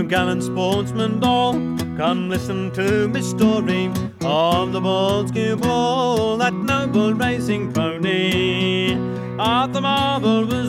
gallant sportsmen all, come listen to me story of the Boldskio Bull, that noble racing pony. Arthur Marvel was